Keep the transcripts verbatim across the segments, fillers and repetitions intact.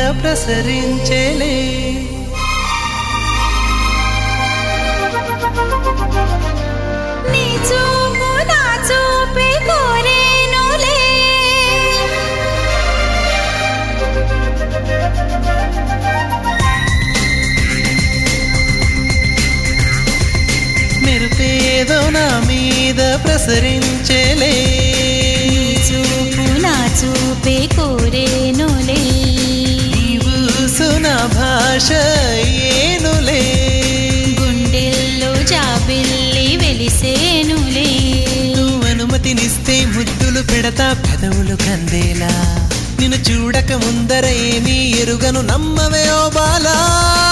ప్రసరించేలే నీ చూపు నా చూపే కోరేనులే మెరుపేదో నా మీద ప్రసరించేలే చూపు నా చూపే కోరేనులే నీవు సునా భాష ఏనులే గుండెల్లో జాబిల్లి వెలిసేనులే నువ్వు అనుమతినిస్తే ముద్దులు పెడతా పెదవులు కందేలా నిన్ను చూడక ముందర ఏమీ ఎరుగను నమ్మవే ఓ బాలా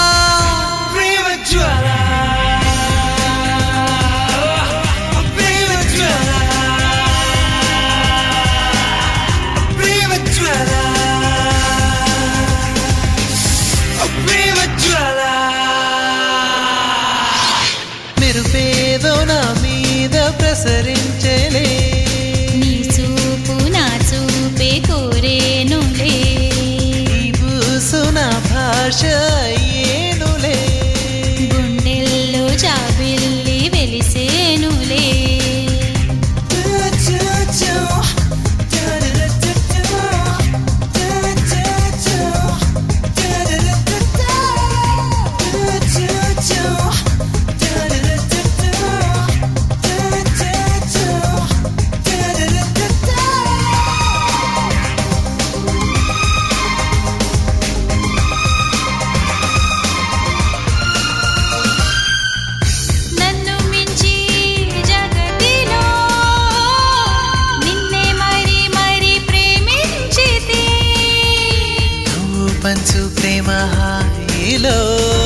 మెరుపేదో నా మీద ప్రసరించేలే నీ చూపు నా చూపే కోరేనులే నీవు సునా భాష ఏనులే గుండెల్లో జాబిల్లి వెలిసేనులే నన్ను మించి జగతిలో నిన్నే మరి మరి ప్రేమించితి నువ్వు పంచు ప్రేమ హాయిలో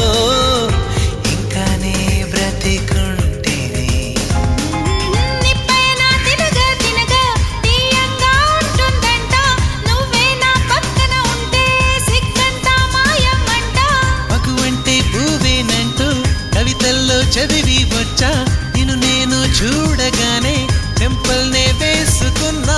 ఇంకానే బ్రతికుంటిని నిప్పైన తినగా తినగా తీయంగా ఉంటుందంట నువ్వే నా పక్కన ఉంటే సిగ్గంతా మాయమంట మగువంటే పువ్వేనంటూ కవితల్లో చదివి వచ్చా నిన్ను నేను చూడగానే చెంపల్నే వేసుకున్నా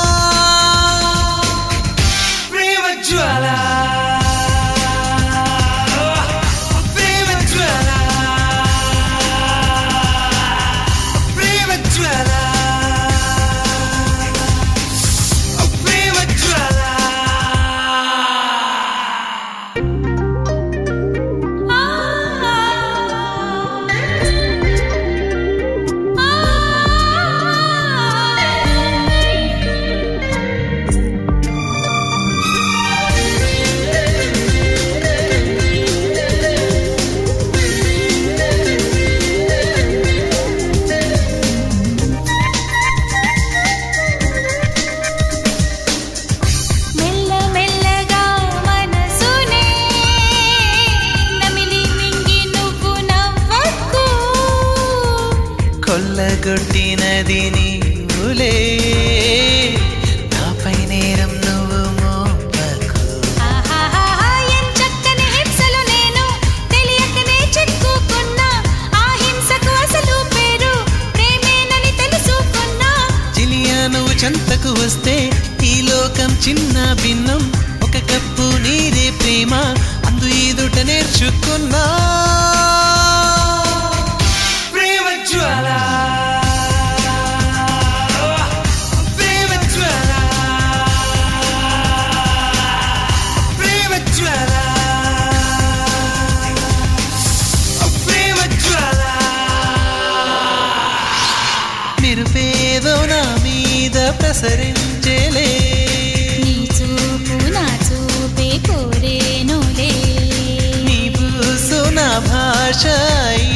మెల్ల మెల్లగా మనసునే నమిలి మింగి నువ్వు నవ్వకు కొల్లగొట్టినది నీవులే నాపై నేరం నువ్వు మోపకు ఆహాహా ఎంచక్కని హింసలు నేను తెలియకనే చిక్కుకున్నా ఆ హింసకు అసలు పేరు ప్రేమేనని తెలుసుకున్నా చిలియా నువ్వు చెంతకు వస్తే ఈ లోకం చిన్న భిన్నం ఒక కప్పు నీరే ప్రేమ అందు ఈదుట నేర్చుకున్నా మెరుపేదో నా మీద ప్రసరించేలే నీ చూపు నా చూపే కోరేనులే నీవు సునా భాష